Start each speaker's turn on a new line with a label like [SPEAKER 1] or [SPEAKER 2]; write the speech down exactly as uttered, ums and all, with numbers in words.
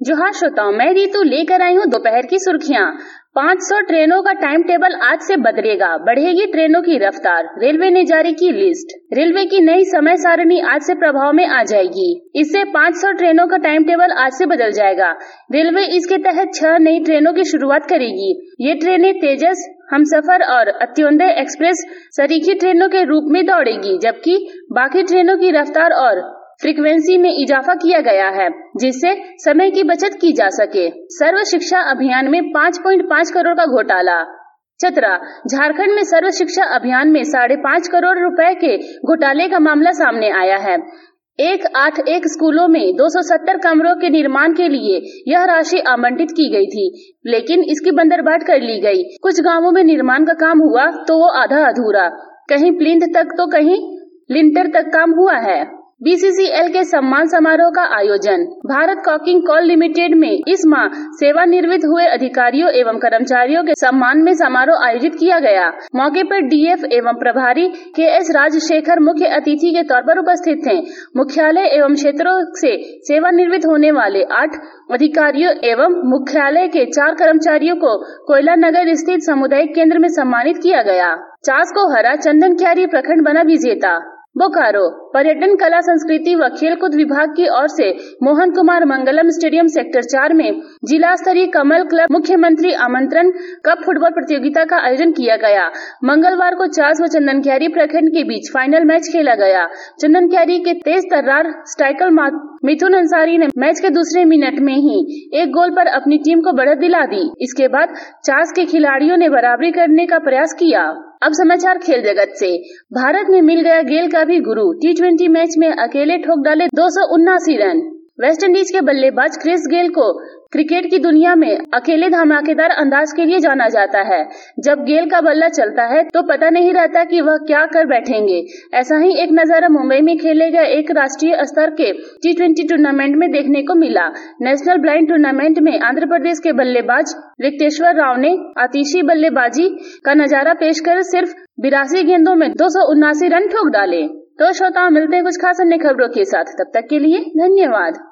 [SPEAKER 1] जोहार श्रोताओं, मैं रीतू लेकर आई हूँ दोपहर की सुर्खियाँ। पाँच सौ ट्रेनों का टाइम टेबल आज से बदलेगा, बढ़ेगी ट्रेनों की रफ्तार, रेलवे ने जारी की लिस्ट। रेलवे की नई समय सारणी आज से प्रभाव में आ जाएगी। इससे पाँच सौ ट्रेनों का टाइम टेबल आज से बदल जाएगा। रेलवे इसके तहत छह नई ट्रेनों की शुरुआत करेगी। ये ट्रेनें तेजस, हमसफर और अत्योदय एक्सप्रेस सरीखी ट्रेनों के रूप में दौड़ेगी, जबकि बाकी ट्रेनों की रफ्तार और फ्रीक्वेंसी में इजाफा किया गया है, जिससे समय की बचत की जा सके। सर्व शिक्षा अभियान में पाँच पॉइंट पाँच करोड़ का घोटाला। चतरा, झारखंड में सर्व शिक्षा अभियान में साढ़े पाँच करोड़ रुपए के घोटाले का मामला सामने आया है। एक आठ एक स्कूलों में दो सौ सत्तर कमरों के निर्माण के लिए यह राशि आवंटित की गई थी, लेकिन इसकी बंदरबाट कर ली गई। कुछ गांवों में निर्माण का काम हुआ तो वो आधा अधूरा, कहीं प्लिंथ तक तो कहीं लिंटर तक काम हुआ है। बी सी सी एल के सम्मान समारोह का आयोजन। भारत कॉकिंग कोल लिमिटेड में इस माह सेवानिवृत्त हुए अधिकारियों एवं कर्मचारियों के सम्मान में समारोह आयोजित किया गया। मौके पर डी एफ एवं प्रभारी के एस राजशेखर मुख्य अतिथि के तौर पर उपस्थित थे। मुख्यालय एवं क्षेत्रों से सेवानिवृत्त होने वाले आठ अधिकारियों एवं मुख्यालय के चार कर्मचारियों को कोयला नगर स्थित सामुदायिक केंद्र में सम्मानित किया गया। चास को हरा चंदन क्यारी प्रखंड बना विजेता। बोकारो, पर्यटन कला संस्कृति व खेलकूद विभाग की ओर से मोहन कुमार मंगलम स्टेडियम सेक्टर चार में जिला स्तरीय कमल क्लब मुख्यमंत्री आमंत्रण कप फुटबॉल प्रतियोगिता का आयोजन किया गया। मंगलवार को चास व चंदनक्यारी प्रखंड के बीच फाइनल मैच खेला गया। चंदनक्यारी के तेज तर्रार स्ट्राइकर मिथुन अंसारी ने मैच के दूसरे मिनट में ही एक गोल पर अपनी टीम को बढ़त दिला दी। इसके बाद चास के खिलाड़ियों ने बराबरी करने का प्रयास किया। अब समाचार खेल जगत से। भारत में मिल गया गेल का भी गुरु। टी ट्वेंटी मैच में अकेले ठोक डाले दो सौ उन्नासी रन। वेस्टइंडीज के बल्लेबाज क्रिस गेल को क्रिकेट की दुनिया में अकेले धमाकेदार अंदाज के लिए जाना जाता है। जब गेल का बल्ला चलता है तो पता नहीं रहता कि वह क्या कर बैठेंगे। ऐसा ही एक नजारा मुंबई में खेले गए एक राष्ट्रीय स्तर के टी ट्वेंटी टूर्नामेंट में देखने को मिला। नेशनल ब्लाइंड टूर्नामेंट में आंध्र प्रदेश के बल्लेबाज रिक्तेश्वर राव ने आतिशी बल्लेबाजी का नजारा पेश कर सिर्फ बिरासी गेंदों में दो सौ उन्नासी रन ठोक डाले। तो श्रोताओं, मिलते हैं कुछ खास अन्य खबरों के साथ। तब तक के लिए धन्यवाद।